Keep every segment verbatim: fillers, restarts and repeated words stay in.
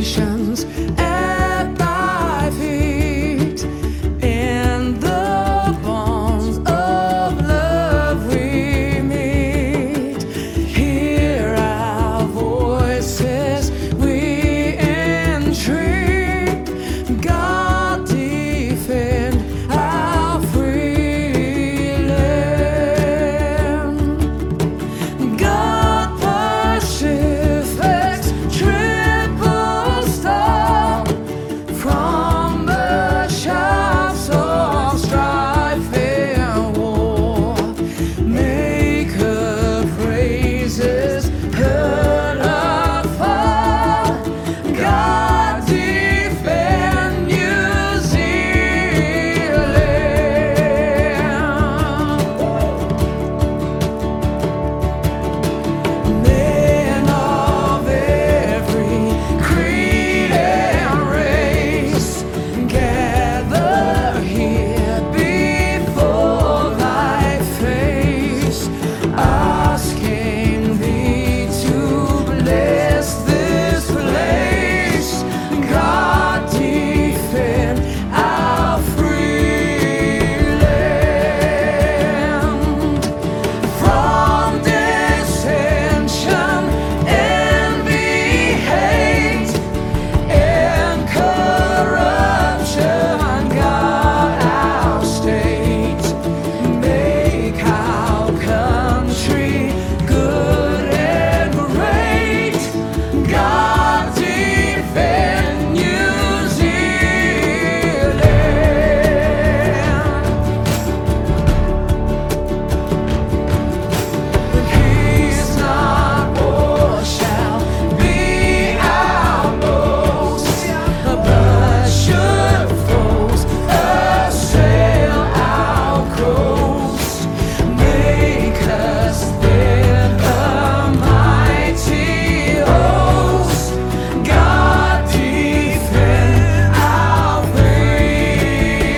nations at thy feet. In the bonds of love we meet. Hear our voices, we entreat. God defend our free land. God Pacific's triple star, from the shafts of strife and war, make her praises heard afar. God defend New Zealand. Men of every creed and race, gather here before thy face, asking thee to bless this place. God defend our free land. From dissension, envy, hate, and corruption, guard our state. Make our country good and great. God defend New Zealand. Peace not war shall be our boast, but should foes assail our coast, make us then a mighty host. God defend our free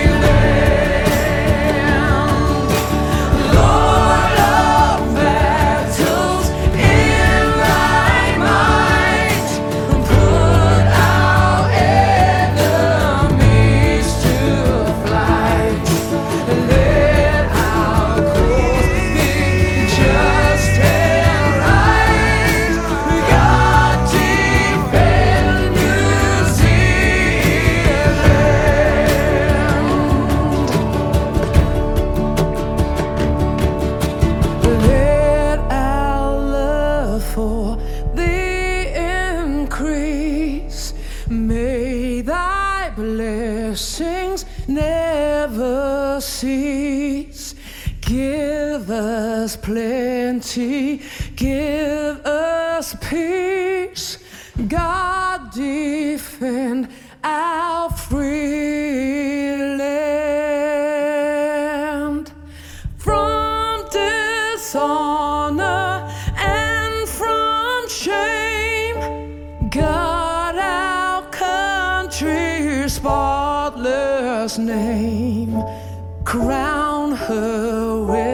land. Lord of battles, in thy might, put our enemies to flight. Let our cause be just and right. God defend New Zealand. Let our love for thee increase. May thy blessings never cease. Give us plenty, give us peace. God defend our free land. From dishonor and from shame, guard our country's spotless name. Crown her with